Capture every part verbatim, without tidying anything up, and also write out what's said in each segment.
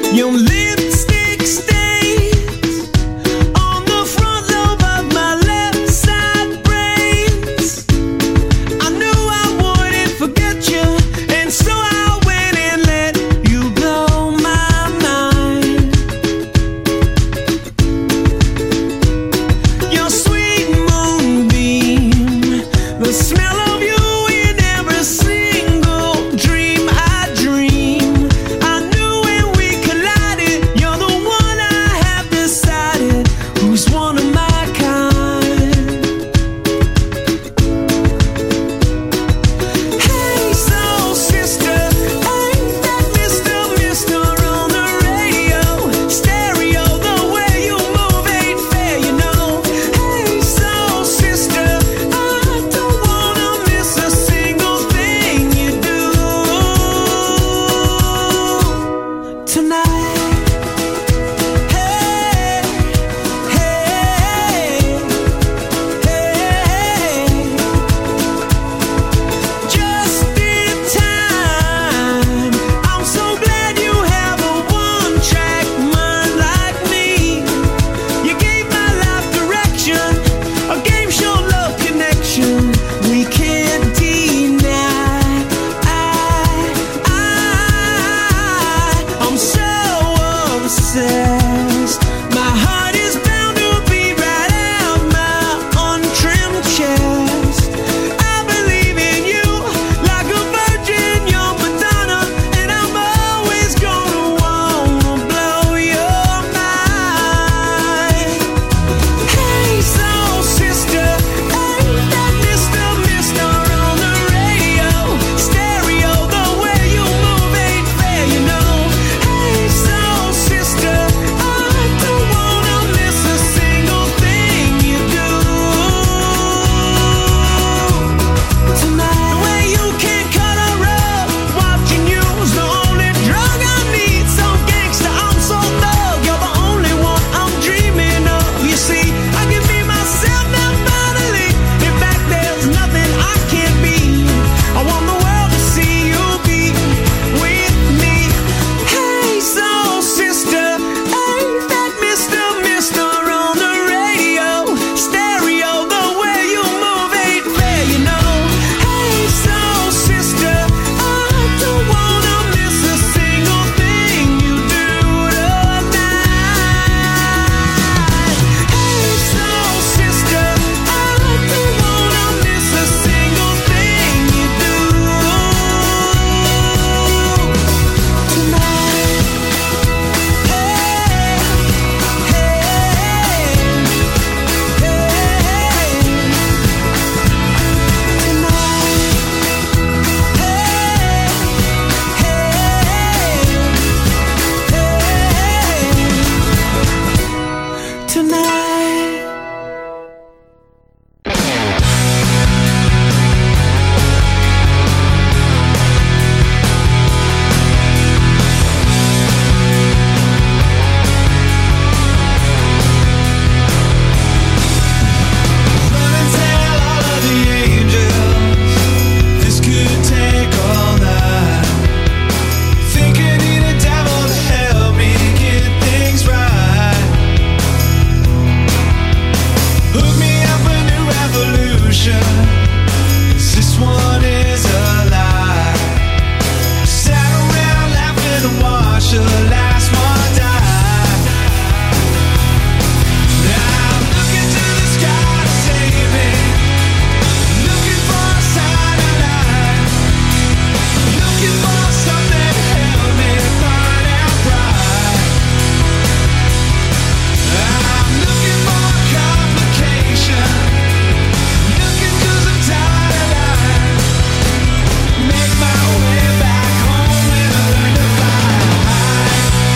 Your lipstick stains on the front lobe of my left side brains. I knew I wouldn't forget you, and so I went and let you blow my mind. Your sweet moonbeam, the smell of you in every single dream I dream. I knew when we collided, you're the one I have decided who's one of my kind. Hey, soul sister, ain't that Mister Mister on the radio? Stereo, the way you move ain't fair, you know. Hey, soul sister, I don't wanna miss a single thing you do tonight. Hey, hey, hey, just in time. I'm so glad you have a one-track mind like me. You gave my life direction, a game show love connection we can't deny. I, I, I'm so obsessed. My heart is bound to be right out my untrimmed chest. I believe in you like a virgin, you're Madonna, and I'm always gonna wanna blow your mind. Hey, soul sister, ain't that Mister Mister on the radio? Stereo, the way you move ain't fair, you know. Hey, soul sister, I don't wanna miss a single thing you do tonight. The way you can cut a rug, watching you's the only drug I need. So gangsta, I'm so thug, you're the only one I'm dreaming of. You see, I can be myself now finally. In fact, there's nothing I can't be. I want the world to see you be with me. Hey, soul sister, ain't that Mister Mister on the radio? Stereo, the way you move ain't fair, you know. Hey, soul sister, I don't wanna miss a single thing you do tonight. Hey, soul sister, I don't wanna miss a single thing you do tonight. Hey, hey, tonight, tonight. Run and tell all of the angels, this could take all night. Think I need a devil to help me get things right. Hook me up a new revolution, 'cause this one is a lie. Sat around laughing and watched the last one die. Now I'm looking to the sky to save me, looking for a sign of life, looking for something to help me find out right. I'm looking for a complication, looking 'cause I'm tired of lying. Make my way back home and learn to fly high.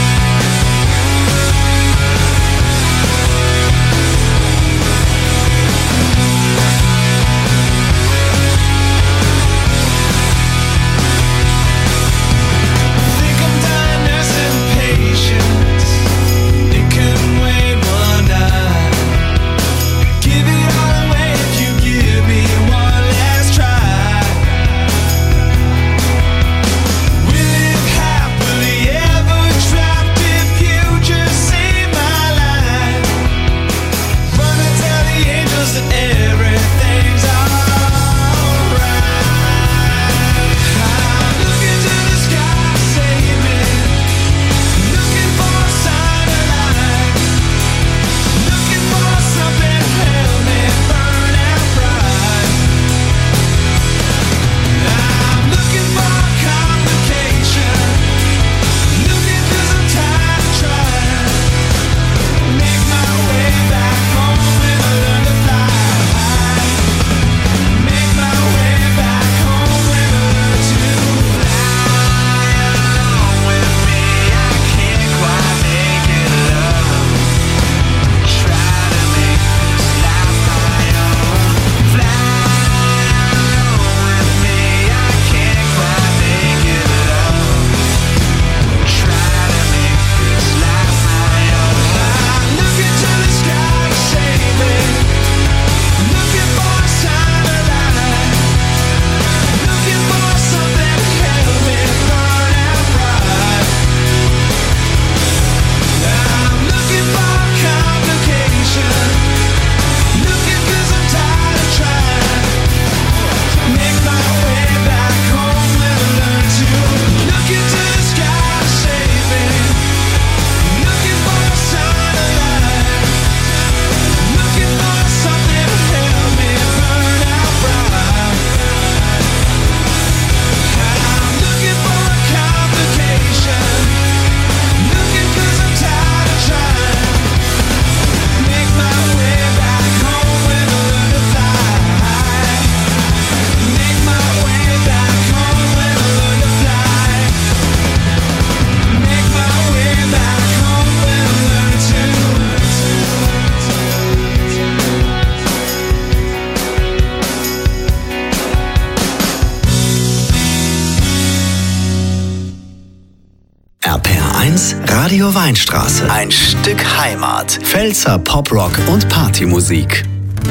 eins Radio Weinstraße. Ein Stück Heimat. Pfälzer Poprock und Partymusik.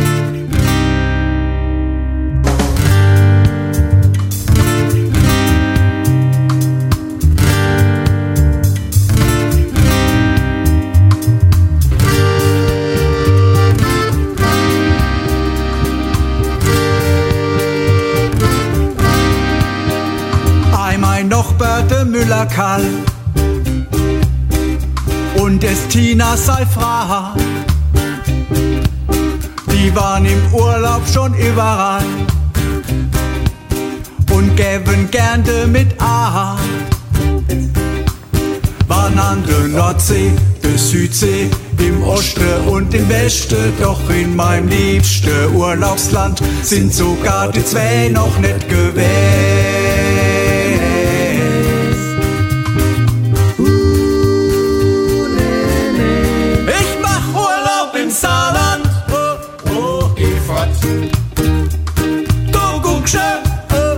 Müller-Kall und es Tina Seifra, die waren im Urlaub schon überall und gäben gerne mit A. Waren an der Nordsee, der Südsee, im Osten und im Westen, doch in meinem liebsten Urlaubsland sind sogar die zwei noch nicht gewesen. Saarland, oh, oh, geh fort. Du guckst äh.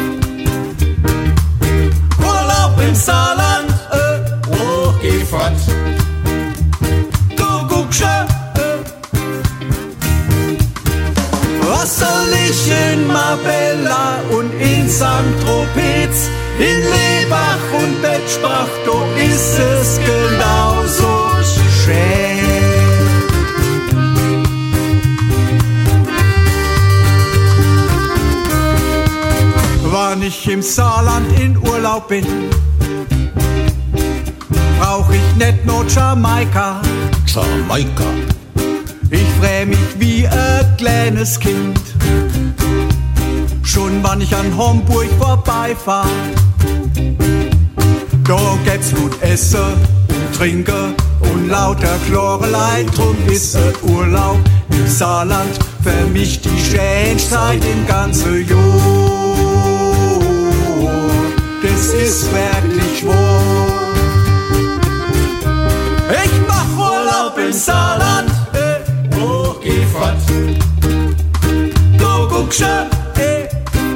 Urlaub im Saarland, äh. oh, geh fort. Du guckst äh. Was soll ich in Marbella und in Sankt Tropez, in Lebach und Bettsprach, do ist es genauso schön. Wann ich im Saarland in Urlaub bin, brauch ich nicht nur Jamaika. Jamaika. Ich freu mich wie ein kleines Kind, schon wann ich an Homburg vorbeifahr. Da gibt's gut Essen und Trinken und lauter Chlorelei, drum ist ein Urlaub im Saarland für mich die schönste Zeit im ganzen Jahr. Das ist wirklich wahr. Ich mach Urlaub im Saarland, äh, oh, geh fort. Du guckst, äh,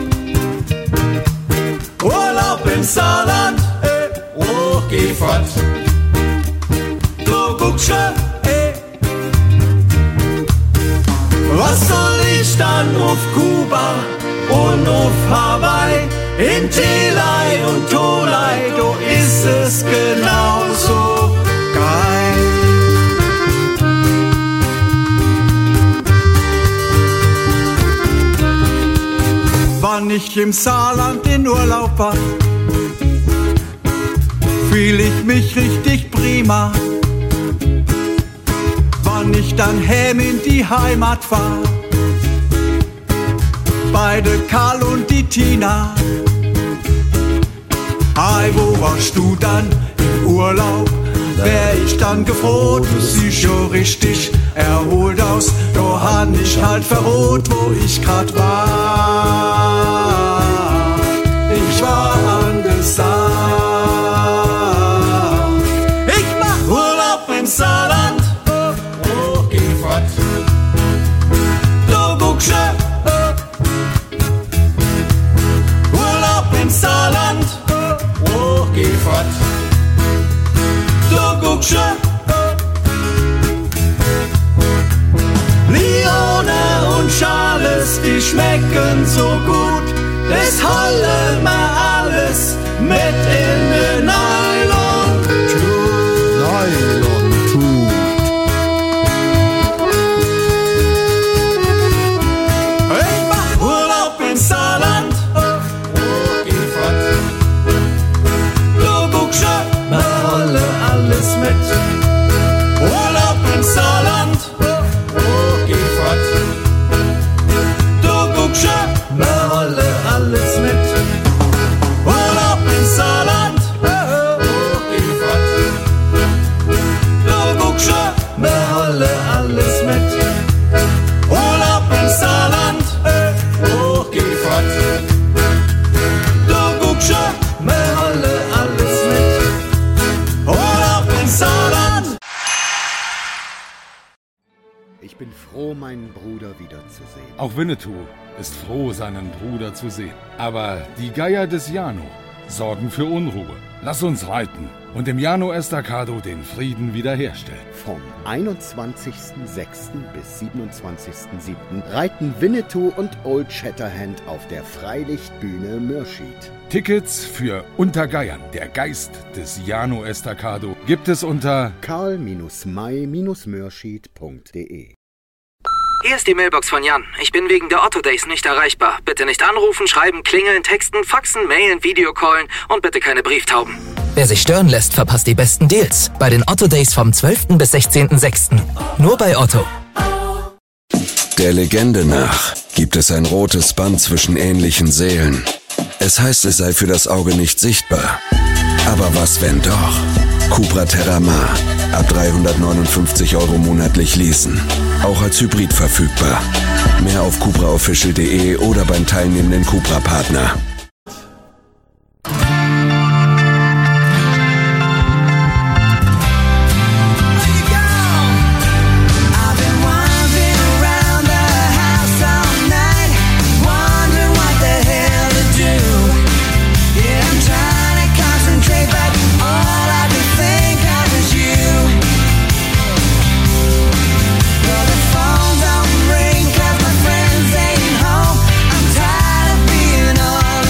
Urlaub im Saarland, äh, oh, geh fort. Du guckst, äh, was soll ich dann auf Kuba und auf Hawaii? In Telei und Tolei, do ist es genauso geil. Wann ich im Saarland in Urlaub war, fühl ich mich richtig prima. Wann ich dann heim in die Heimat fahr, bei der Karl und die Tina. Hey, wo warst du dann im Urlaub? Wär ich dann gefroht, du siehst schon richtig erholt aus. Da han ich halt verrot, wo ich grad war. Ich war an der Saar. Ich mach Urlaub im Saarland, oh, oh, geh fort. Du guckst, oh. Urlaub im Saarland, oh, geh fort. Du guckst, oh. Lione und Charles, die schmecken so gut, das holen wir alles mit in den Nylon-Tut. Nylon-Tut. Ich mach Urlaub im Saarland, oh, oh, geh fort. Du guckst, wir holen alles mit. Urlaub im Saarland, oh, oh, geh fort. Du guckst, wir holen alles mit. Urlaub im Saarland, oh, oh, geh fort. Du guckst, wir holen alles mit. Urlaub im Saarland, oh, geh fort. Du guckst, wir holen alles mit. Urlaub im Saarland. Ich bin froh, meinen Bruder wiederzusehen. Auch Winnetou ist froh, seinen Bruder zu sehen. Aber die Geier des Jano sorgen für Unruhe. Lass uns reiten und im Llano Estacado den Frieden wiederherstellen. Vom einundzwanzigsten sechsten bis siebenundzwanzigsten siebten reiten Winnetou und Old Shatterhand auf der Freilichtbühne Mürschid. Tickets für Untergeiern, der Geist des Llano Estacado, gibt es unter karl may mürschid punkt de. Hier ist die Mailbox von Jan. Ich bin wegen der Otto Days nicht erreichbar. Bitte nicht anrufen, schreiben, klingeln, texten, faxen, mailen, Videocallen und bitte keine Brieftauben. Wer sich stören lässt, verpasst die besten Deals. Bei den Otto Days vom zwölften bis sechzehnten sechsten Nur bei Otto. Der Legende nach gibt es ein rotes Band zwischen ähnlichen Seelen. Es heißt, es sei für das Auge nicht sichtbar. Aber was, wenn doch? Cupra Terramar. Ab dreihundertneunundfünfzig Euro monatlich leasen. Auch als Hybrid verfügbar. Mehr auf cupra official punkt de oder beim teilnehmenden Cupra-Partner. All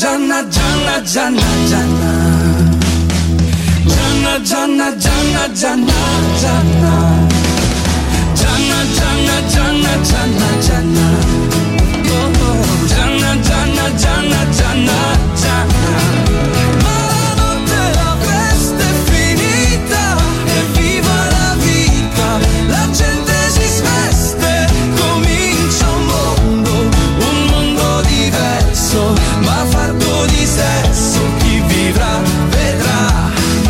Gianna, Gianna, Gianna, Gianna. Gianna, Gianna, Gianna, Gianna, Gianna. Gianna, Gianna, Gianna, Gianna, Gianna. Oh, oh. Gianna, Gianna, Gianna, Gianna, Gianna. Ma la notte la festa è finita e viva la vita, la gente si sveste, comincia un mondo, un mondo diverso, ma fatto di sesso, chi vivrà vedrà.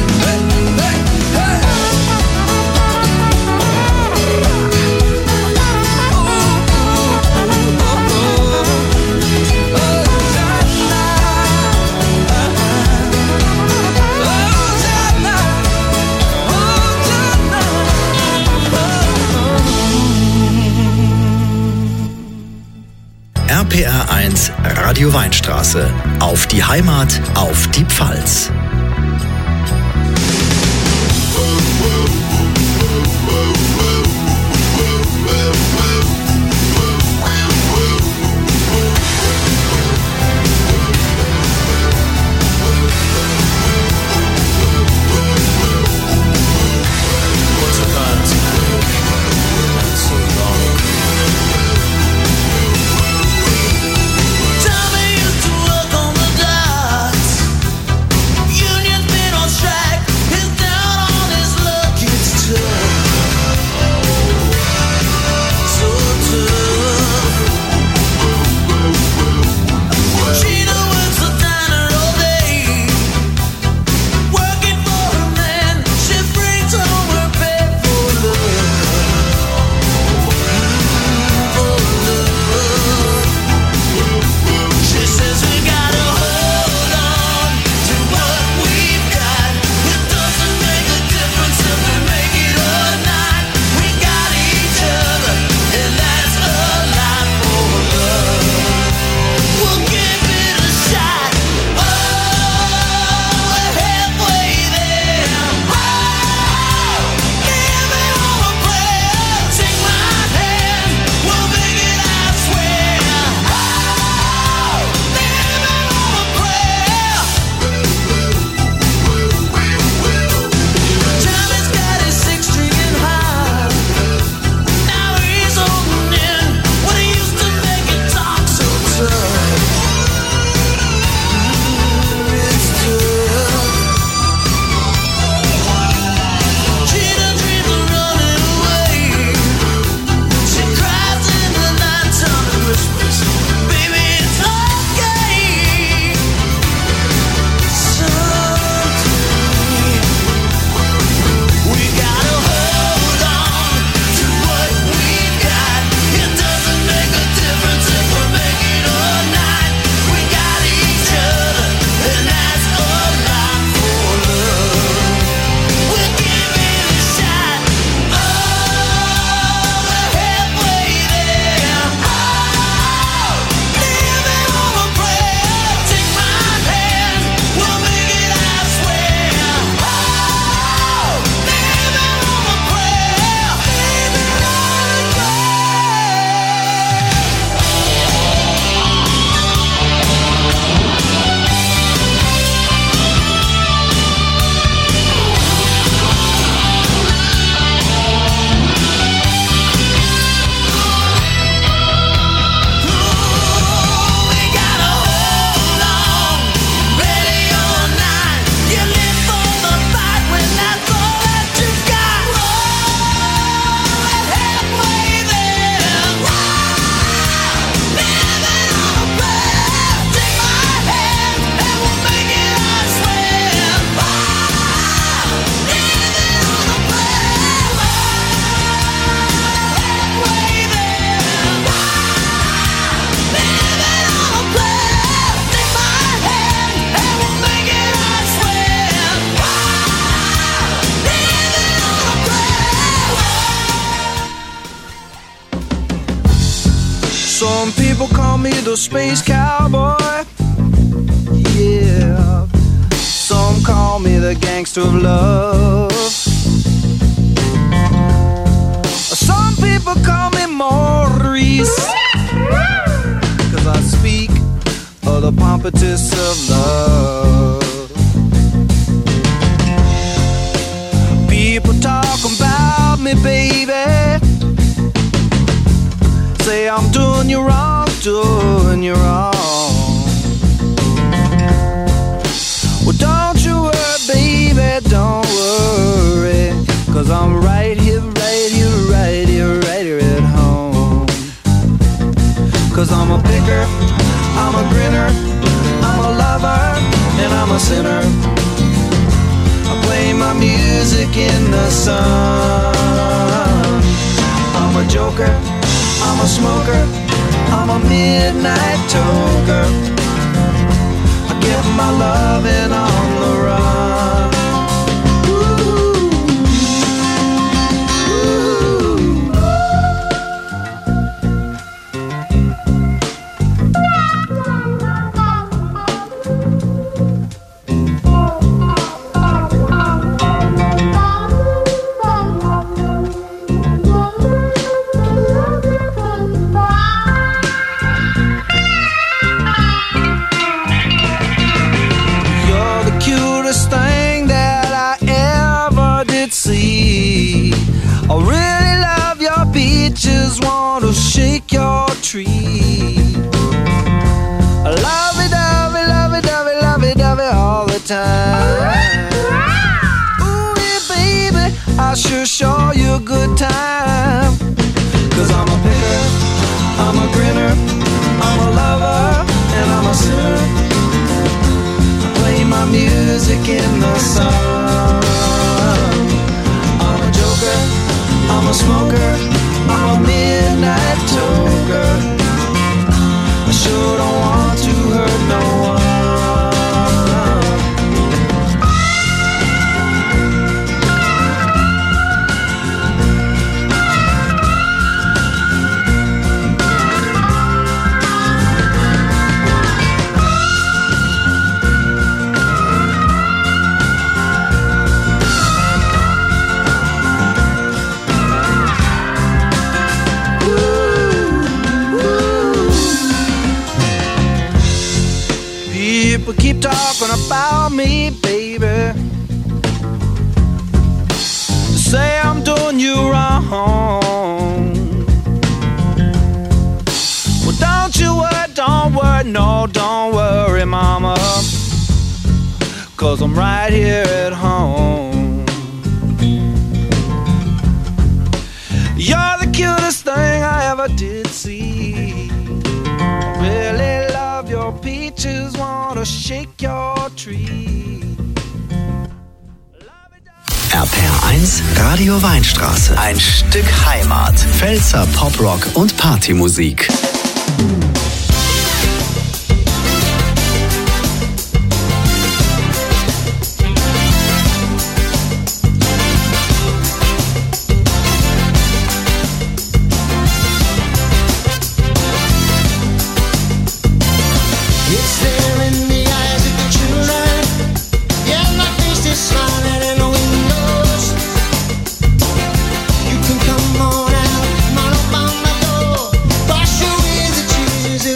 R P R eins Radio Weinstraße. Auf die Heimat, auf die Pfalz. Some people call me the space cowboy. Yeah. Some call me the gangster of love. Some people call me Maurice, 'cause I speak of the impetus of love. People talk about me, baby, say I'm doing you wrong, doing you wrong. Well, don't you worry, baby, don't worry, 'cause I'm right here, right here, right here, right here at home. 'Cause I'm a picker, I'm a grinner, I'm a lover, and I'm a sinner. I play my music in the sun. I'm a joker, I'm a smoker, I'm a midnight toker. I get my loving on the run. I really love your beaches, want to shake your tree. I love it, love it, love it, love it, love it, love it all the time. Ooh, yeah, baby, I sure show you a good time. 'Cause I'm a picker, I'm a grinner, I'm a lover, and I'm a sinner. I play my music in the sun. I'm a smoker, I'm a midnight toker. I sure don't want to hurt no one. People keep talking about me, baby, say I'm doing you wrong. Well, don't you worry, don't worry, no, don't worry, mama, 'cause I'm right here at home. You're the cutest thing I ever did see. I really love your peaches, wanna shake your tree. R P R eins, Radio Weinstraße. Ein Stück Heimat. Pfälzer Poprock und Partymusik. You can come on out, come on up on my door. Brush away the tears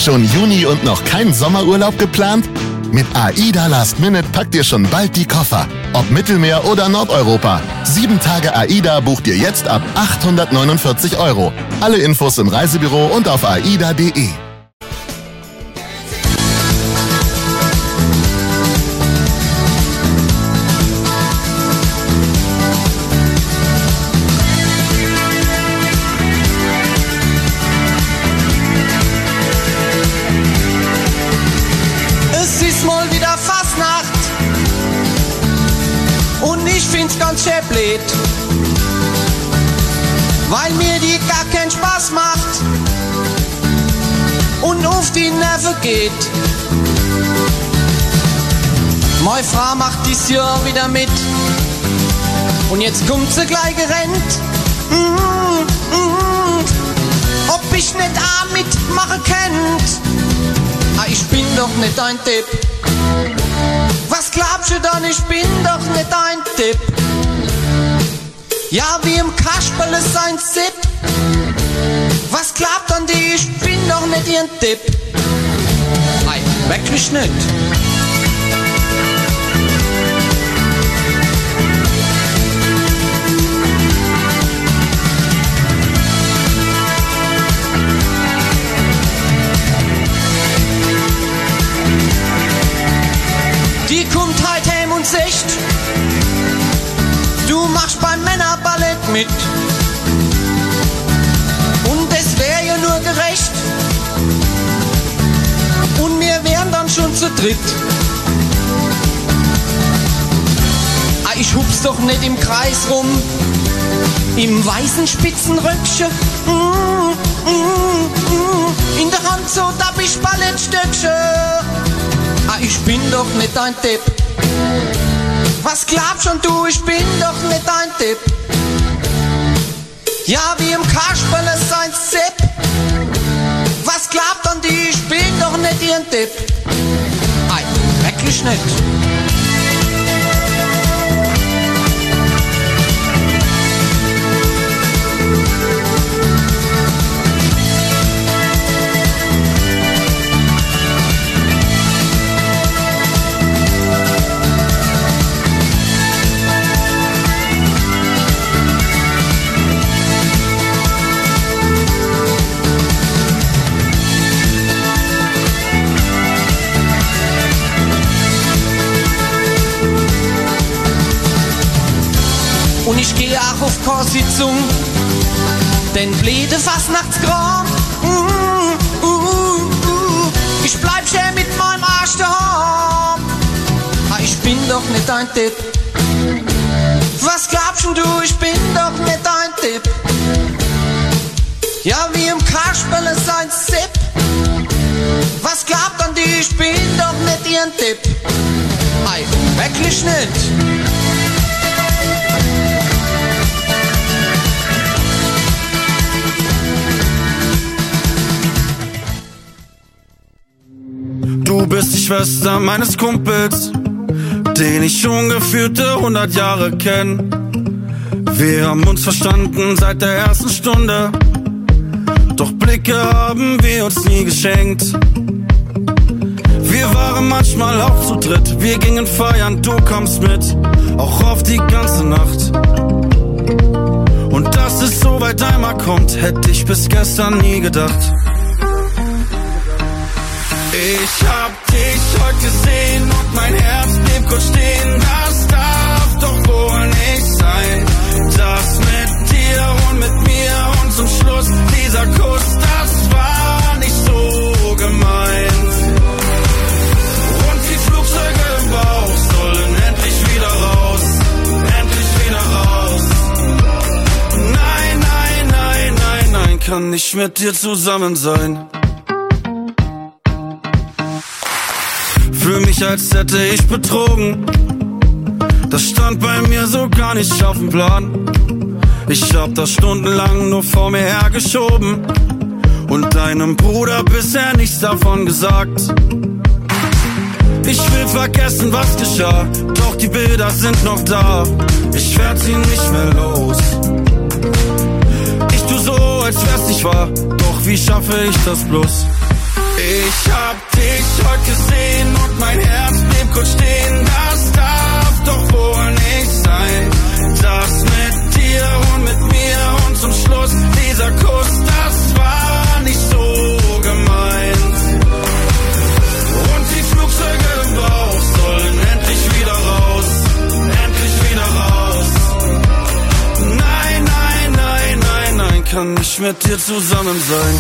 Schon Juni und noch kein Sommerurlaub geplant? Mit AIDA Last Minute packt ihr schon bald die Koffer. Ob Mittelmeer oder Nordeuropa. Sieben Tage AIDA bucht ihr jetzt ab achthundertneunundvierzig Euro. Alle Infos im Reisebüro und auf aida punkt de. Ganz schön blöd, weil mir die gar keinen Spaß macht und auf die Nerven geht. Meine Frau macht dies Jahr wieder mit und jetzt kommt sie gleich gerannt. Mm, mm, ob ich nicht auch mitmachen könnt? Ah, ich bin doch nicht ein Tipp. Was glaubst du dann, ich bin doch nicht ein Tipp? Ja, wie im Kasperl ist ein Zip. Was glaubt an die, ich bin doch nicht ihren Tipp? Nein, wirklich nicht. Die kommt halt heim und sagt, du machst beim Männerballett mit. Und es wäre ja nur gerecht. Und wir wären dann schon zu dritt. Ah, ich hup's doch nicht im Kreis rum, im weißen Spitzenröckchen. Mm, mm, mm. In der Hand so tapp ich Ballettstöckchen. Ah, ich bin doch nicht ein Tipp. Was glaubst schon du, ich bin doch nicht ein Tipp. Ja, wie im Kasperl ist ein Zip. Was glaubt an die, ich bin doch nicht ihren Tipp. Ei, wirklich nicht. Und ich gehe auch auf keine Sitzung, denn blöde Fastnachtskram. Uh, uh, uh, uh. Ich bleib schön mit meinem Arsch daheim. Ah, ich bin doch nicht ein Tipp. Was glaubst du, ich bin doch nicht ein Tipp. Ja, wie im Kasperl ist ein Zip. Was glaubt an die, ich bin doch nicht ihren Tipp. Ei, wirklich nicht. Du bist die Schwester meines Kumpels, den ich schon gefühlte hundert Jahre kenn. Wir haben uns verstanden seit der ersten Stunde, doch Blicke haben wir uns nie geschenkt. Wir waren manchmal auch zu dritt, wir gingen feiern, du kommst mit, auch auf die ganze Nacht. Und dass es so weit einmal kommt, hätte ich bis gestern nie gedacht. Ich hab dich heute gesehen und mein Herz blieb kurz stehen. Das darf doch wohl nicht sein. Das mit dir und mit mir und zum Schluss dieser Kuss, das war nicht so gemeint. Und die Flugzeuge im Bauch sollen endlich wieder raus, endlich wieder raus. Nein, nein, nein, nein, nein, kann nicht mit dir zusammen sein. Fühl mich, als hätte ich betrogen. Das stand bei mir so gar nicht auf dem Plan. Ich hab das stundenlang nur vor mir hergeschoben und deinem Bruder bisher nichts davon gesagt. Ich will vergessen, was geschah, doch die Bilder sind noch da. Ich werd sie nicht mehr los. Ich tu so, als wär's nicht wahr, doch wie schaffe ich das bloß? Ich hab dich heute gesehen und mein Herz blieb kurz stehen. Das darf doch wohl nicht sein. Das mit dir und mit mir und zum Schluss dieser Kuss, das war nicht so gemeint. Und die Flugzeuge im Bauch sollen endlich wieder raus, endlich wieder raus. Nein, nein, nein, nein, nein, kann nicht mit dir zusammen sein.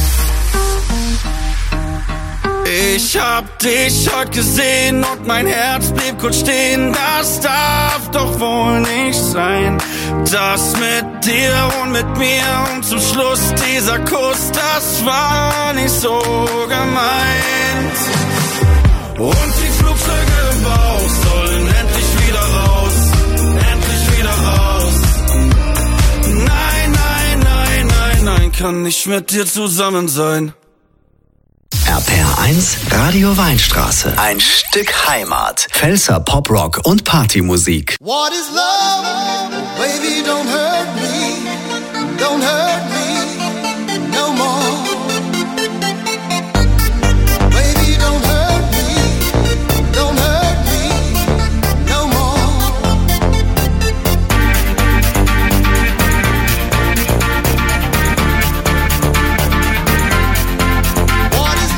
Ich hab dich heute gesehen und mein Herz blieb kurz stehen. Das darf doch wohl nicht sein. Das mit dir und mit mir und zum Schluss dieser Kuss, das war nicht so gemeint. Und die Flugzeuge im Bauch sollen endlich wieder raus, endlich wieder raus. Nein, nein, nein, nein, nein, kann nicht mit dir zusammen sein. R P R eins Radio Weinstraße. Ein Stück Heimat. Pfälzer Poprock und Partymusik. What is love? Baby, don't hurt me. Don't hurt me no more. Baby, don't hurt me. Don't hurt me no more. What is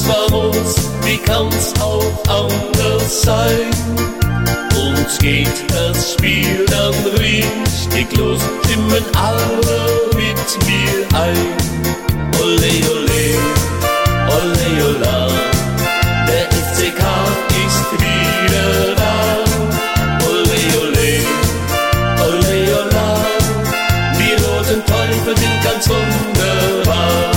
famos, wie kann's auch anders sein? Uns geht das Spiel dann richtig los, stimmen alle mit mir ein. Ole, ole, ole, ola, der F C K ist wieder da. Ole, ole, ole, ola, die roten Teufel sind ganz wunderbar.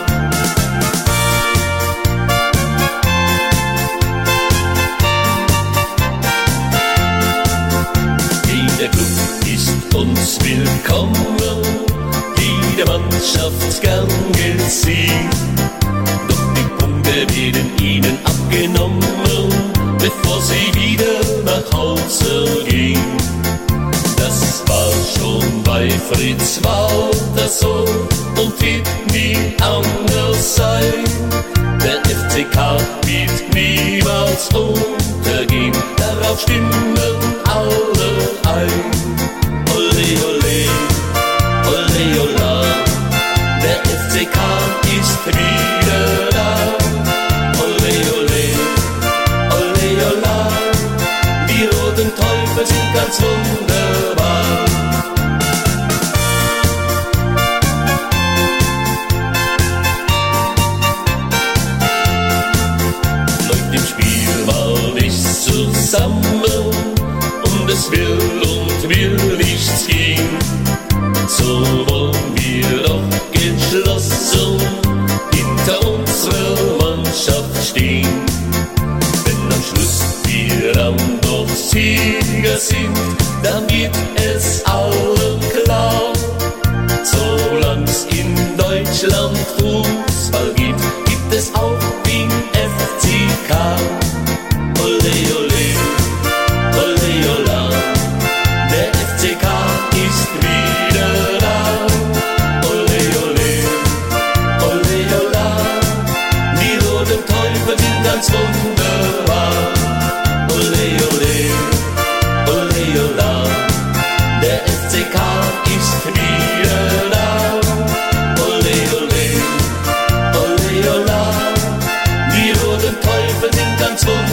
Der Club ist uns willkommen, jede Mannschaft gern gesehen. Doch die Punkte werden ihnen abgenommen, bevor sie wieder nach Hause gehen. Das war schon bei Fritz Walter so und wird nie anders sein. Der F C K wird niemals untergehen, darauf stimmen alle ein. Ole, ole, ole, ola, der F C K ist wieder da. Ole, ole, ole, ola, die roten Teufel sind ganz wunderbar. Zusammen und es will und will nichts gehen. So wollen wir doch geschlossen hinter unserer Mannschaft stehen. Wenn am Schluss wir dann doch Sieger sind, dann wird es allen klar. Solang's in Deutschland Fußball gibt, gibt es auch den F C K. Ole, ole, ole, ola, der F C K ist wieder da. Ole, ole, ole, ola, die roten Teufel sind ganz wunderbar. Ole, ole, ole, ola, der F C K ist wieder da. Ole, ole, ole, ola, die roten Teufel sind ganz wunderbar.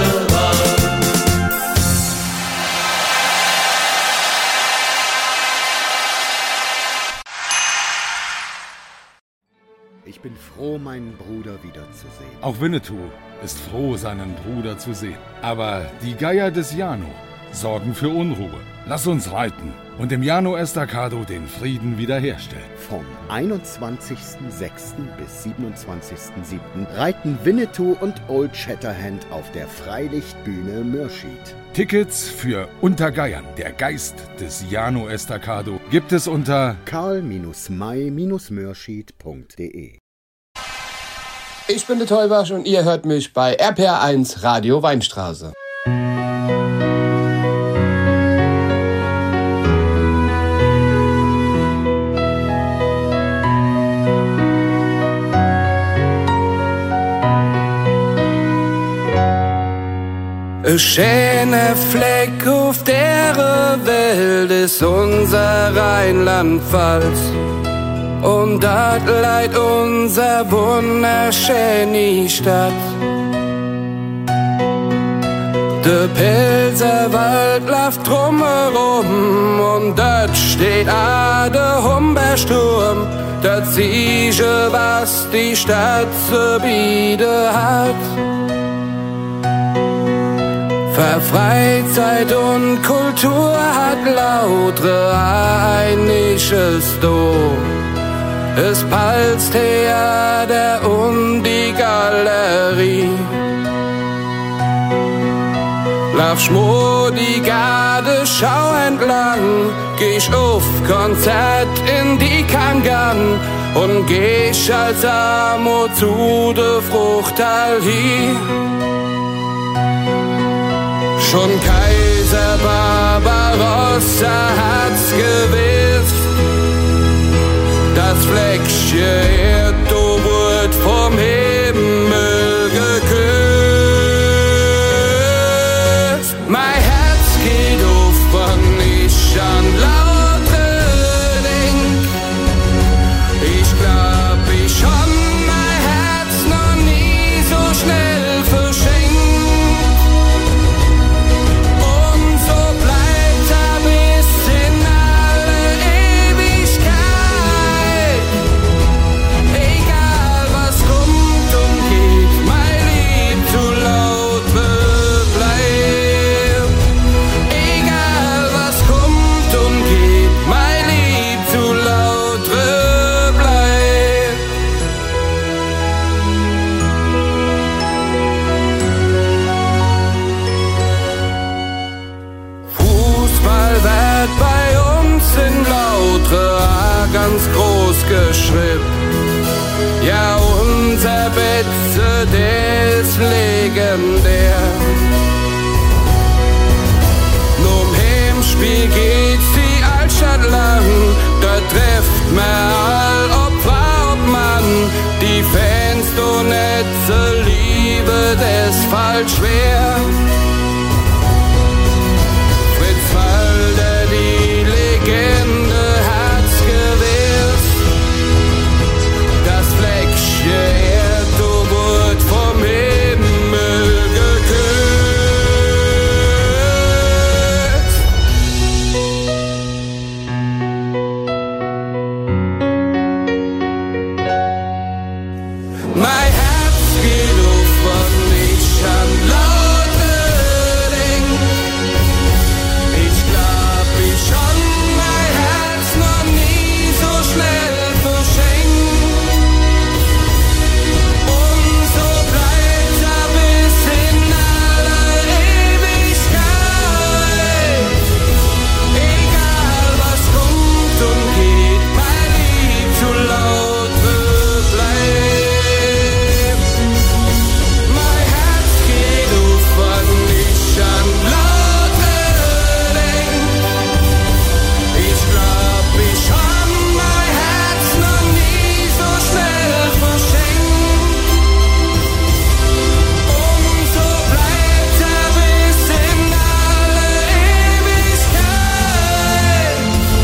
Ich bin froh, meinen Bruder wiederzusehen. Auch Winnetou ist froh, seinen Bruder zu sehen. Aber die Geier des Jano sorgen für Unruhe. Lass uns reiten und im Jano Estacado den Frieden wiederherstellen. Vom einundzwanzigsten sechsten bis siebenundzwanzigsten siebten reiten Winnetou und Old Shatterhand auf der Freilichtbühne Mürschid. Tickets für Untergeiern, der Geist des Jano Estacado, gibt es unter karl may mürschid punkt de. Ich bin der Teubasch und ihr hört mich bei R P R eins Radio Weinstraße. Ein schöner Fleck auf der Welt ist unser Rheinland-Pfalz. Und dort leiht unser wunderschöne Stadt. Der Pilserwald läuft drumherum und dort steht auch der Humbersturm. Das Siege, was die Stadt zu bieten hat. Für Freizeit und Kultur hat lautre einiges do. Das Palztheater und die Galerie. Lauf schmo die Gardeschau entlang, geh ich auf Konzert in die Kangan und geh ich als Amo zu der Fruchtal hin. Schon Kaiser Barbarossa hat's gewusst, das Fleckchen Erde wird vom Himmel geküsst. Mein Herz geht auf, wenn ich an lautre denk. Ich glaub, ich hab mein Herz noch nie so der ist legendär. Nur im Heimspiel geht's die Altstadt lang, da trifft man all, ob Frau, ob Mann. Die Fans, du netze Liebe, das fällt schwer. Fritz Walter, die Legende, hat's gewusst. Das Fleckchen Erde wird vom Himmel geküsst. Mein Herz geht auf und ich kann laut Ding. Ich glaub, ich hab mein Herz noch nie so schnell verschenkt. Und so bleibt er bis in alle Ewigkeit. Egal was kommt und geht, mein Lieb zu laut wird bleiben. Mein Herz geht auf, wann ich an Laute denk. Ich glaub, ich hab mein Herz noch nie so schnell verschenkt. Und so bleibt er bis in alle Ewigkeit.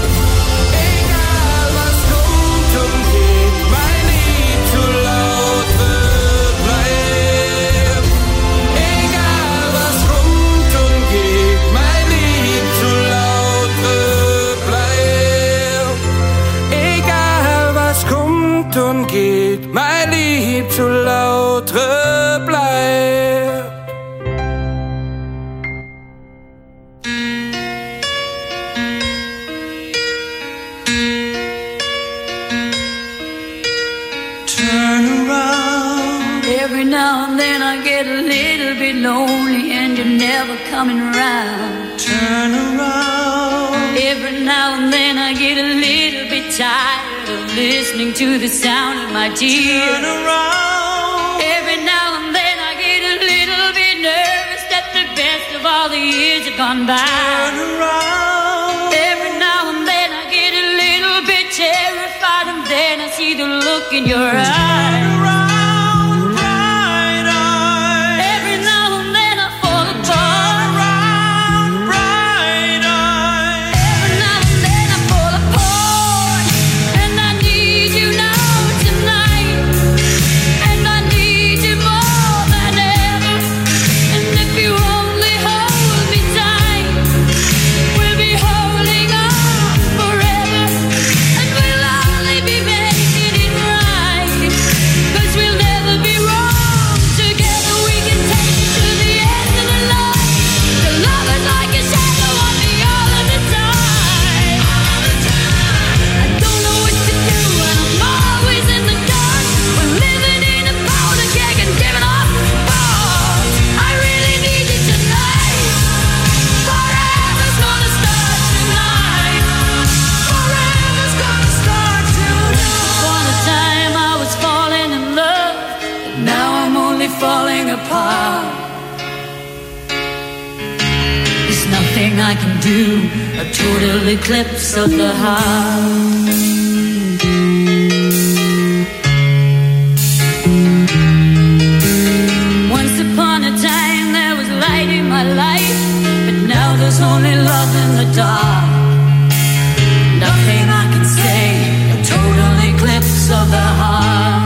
Egal was kommt und geht, mein Lied zu laut wird bleiben. Egal was kommt und geht, mein Lied zu laut wird bleiben. Egal was kommt und geht, mein Lied zu laut wird bleiben. Turn around. Every now and then I get a little bit lonely and you're never coming around. Turn around. Every now and then I get a little bit tired of listening to the sound of my tears. Turn around. Every now and then I get a little bit nervous that the best of all the years have gone by. Turn around. Every now and then I get a little bit terrified and then I see the look in your eyes. Turn around, bright eyes. Every now and then I fall apart. Turn around, bright eyes. Every now and then I fall apart. And I need you now tonight. And I need you more than ever. And if you only hold me tight, we'll be holding on forever. And we'll only be making it right. 'Cause we'll never be wrong. Together we can take it to the end of the line. The love is like a shadow on me all of the time. I don't know what to do and I'm always in the dark. We're living in a powder keg and giving off balls. I really need you tonight. Forever's gonna start tonight. Forever's gonna start tonight. Upon a time I was falling in love, and now I'm only falling apart. There's nothing I can do, a total eclipse of the heart. Once upon a time there was light in my life, but now there's only love in the dark. Nothing I can say, a total eclipse of the heart.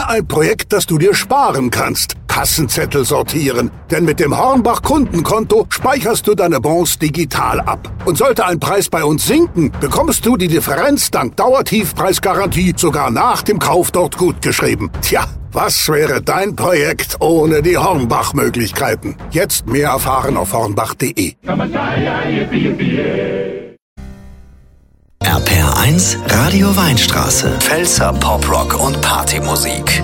ein Projekt, das du dir sparen kannst. Kassenzettel sortieren. Denn mit dem Hornbach Kundenkonto speicherst du deine Bons digital ab. Und sollte ein Preis bei uns sinken, bekommst du die Differenz dank Dauertiefpreisgarantie sogar nach dem Kauf dort gutgeschrieben. Tja, was wäre dein Projekt ohne die Hornbach-Möglichkeiten? Jetzt mehr erfahren auf hornbach punkt de. R P R eins Radio Weinstraße. Pfälzer Poprock und Partymusik.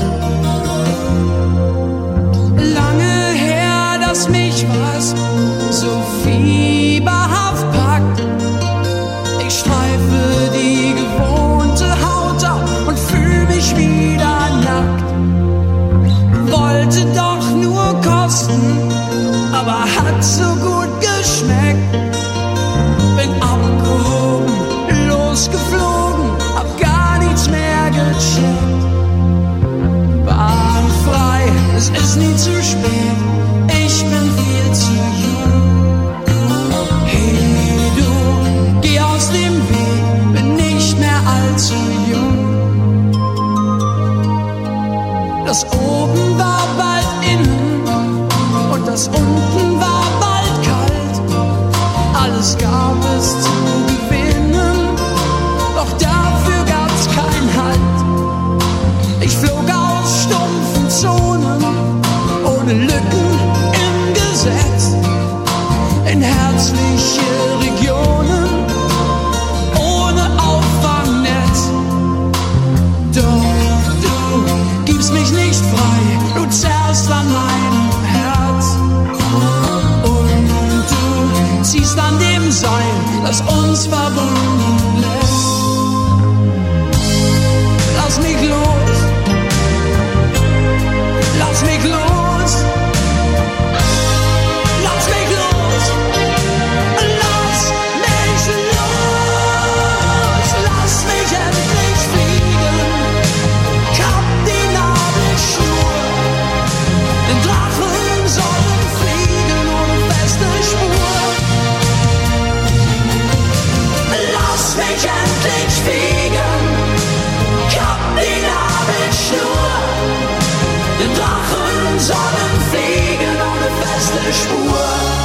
Lange her, dass mich was so fieberhaft packt. Ich streife die gewohnte Haut ab und fühle mich wieder nackt. Wollte doch nur kosten, aber hat so gut geschmeckt. Bin abgehoben, losgeflogen, hab gar nichts mehr gecheckt. Bahn frei, es ist nie zu spät, ich bin viel zu jung. Hey du, geh aus dem Weg, bin nicht mehr allzu jung. Das oben war bald innen und das unten war bald kalt. Alles gab es zu gewinnen, doch dafür gab's keinen Halt. Ich flog aus stumpfen Zonen, ohne Lücken im Gesetz, in herzliche Regionen, ohne Auffangnetz. Doch du gibst mich nicht frei, du zerrst an meinem Herz. Und du ziehst an dem Seil, das uns verbunden lässt. Lass mich los, lass mich los, lass mich los, lass mich los, lass mich endlich fliegen, kapp die Nabelschnur, den Drachen sollen fliegen ohne feste Spur. Lass mich endlich fliegen, kapp die Nabelschnur, den Drachen sollen fliegen ohne feste Spur.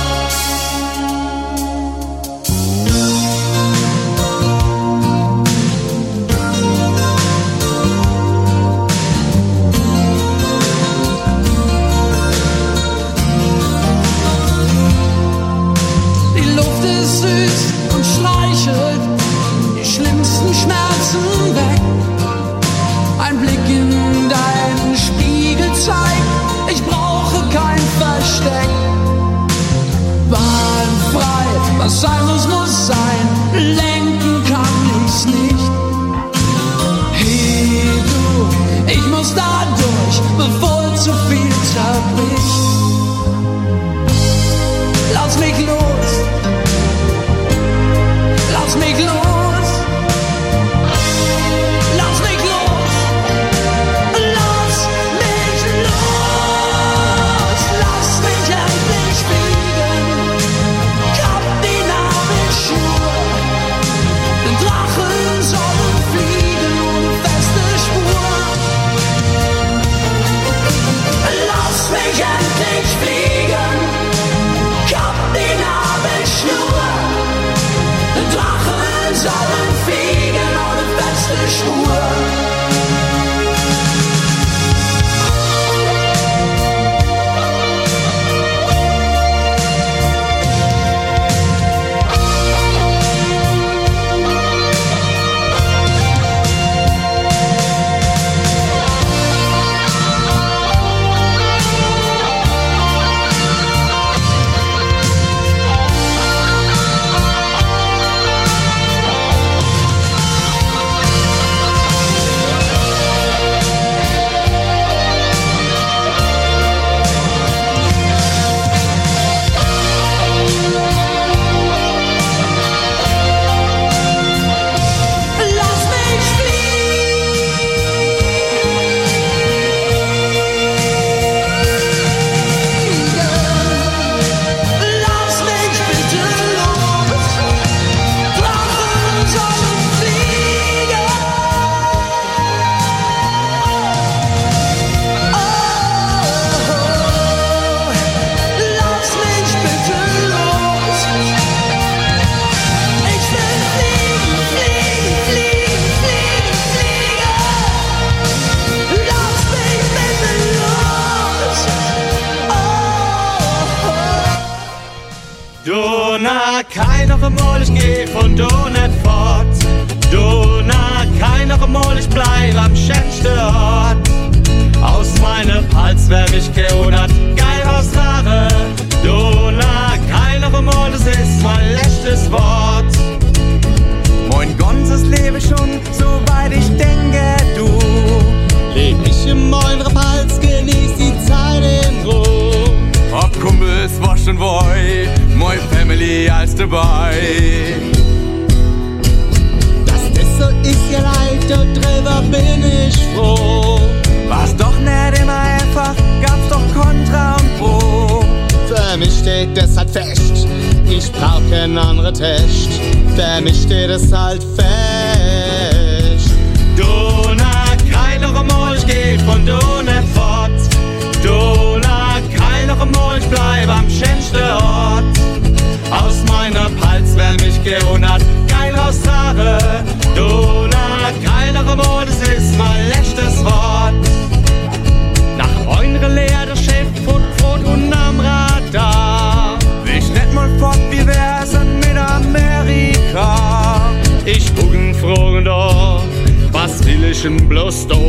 Die Luft ist süß und streichelt die schlimmsten Schmerzen weg. Ein Blick in deinen Spiegel zeigt, ich brauche kein Versteck. Bahnfrei, was sein muss, muss sein, lenken kann ich's nicht. Hey du, ich muss da durch, bevor zu viel zerbricht. Lass mich los, lass mich los. Lass mich los, lass mich los, lass mich endlich fliegen, kapp die Nabelschnur, den Drachen sollen fliegen ohne feste Spur. Lass mich endlich Dona, kein noch einmal, ich geh von do nicht fort. Dona, kein noch einmal, ich bleib am schönsten Ort. Aus meinem Hals wär mich gehundert, geil aus Haare. Dona, kein noch einmal, das ist mein letztes Wort. Mein ganzes Leben schon, soweit ich denke, du. Leb ich in meinem Hals, genieß die Zeit in Ruhe. Ob Kumpels waschen woi, mein Family als dabei. Dass das so ist, ja leid, darüber bin ich froh. War's doch nicht immer einfach, gab's doch Kontra und Pro. Für mich steht das halt fest, ich brauch kein anderer Test. Für mich steht es halt fest. Dona, kein noch einmal, ich geh von do nicht fort. Dona, kein noch einmal, ich bleib am schönsten Ort. Aus meiner Hals wär mich gehundert, geil aus Haare. Dona, kein noch einmal, das ist mein letztes Wort. Nach eure Lehre, Chef, Foot, Foot und am Radar. Ich nicht mal fort, wie wär's denn mit Amerika? Ich bugen fragen doch, was will ich denn bloß da?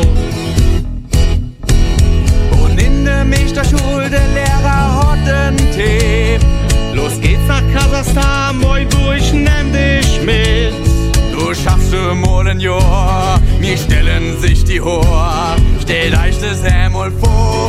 Und in der mich der Schule, der Lehrer hat den Tipp. Los geht's nach Kasachstan, moi durch, nimm dich mit. Du schaffst du mal ein Jahr, mir stellen sich die Hoher. Stell euch das einmal vor.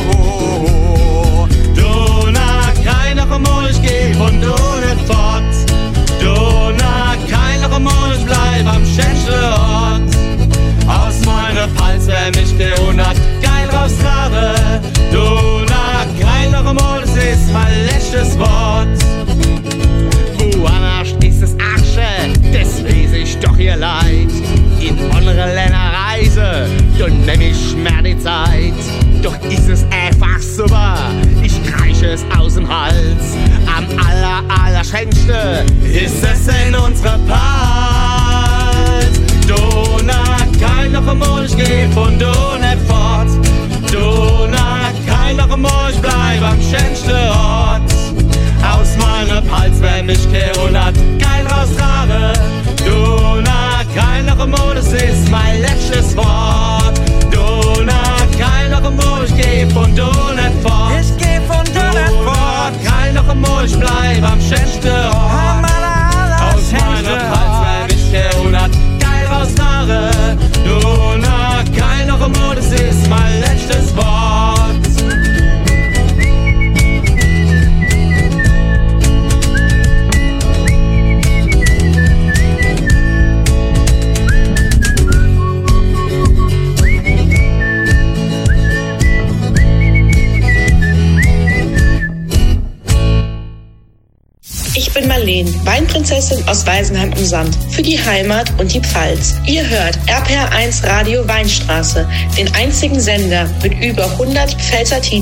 Dona, kein noch einmal, ich geh von do nicht fort. Dona, kein noch einmal, ich bleib am schönsten Ort. Aus meiner Hals wär mich gehundert, geil raus Haare. Dona, kein noch einmal, das ist mein letztes Wort. Woanders ist es Asche, das weiß ich doch ihr leid. In andere Länder reise, dann nehm ich mehr die Zeit. Doch ist es einfach super, ich kreische es aus dem Hals. Am aller, aller schönsten ist es in unserer Part. Dona, kein noch einmal, ich geh von do nicht fort. Dona, kein noch einmal, ich bleib am schönsten Ort. Aus meinem Hals wär mich gehundert, geil raus Haare. Dona, kein noch einmal, das ist mein letztes Wort. Dona, kein noch einmal, ich geh von do nicht fort. Ich geh von do nicht fort. Kein noch einmal, ich bleib am schönsten Ort. Aus meinem Hals wär mich gehundert, geil raus Haare. Dona, kein noch einmal, das ist mein letztes Wort. Ich bin Marleen, Weinprinzessin aus Weisenheim am Sand, für die Heimat und die Pfalz. Ihr hört R P R eins Radio Weinstraße, den einzigen Sender mit über hundert Pfälzer Titeln.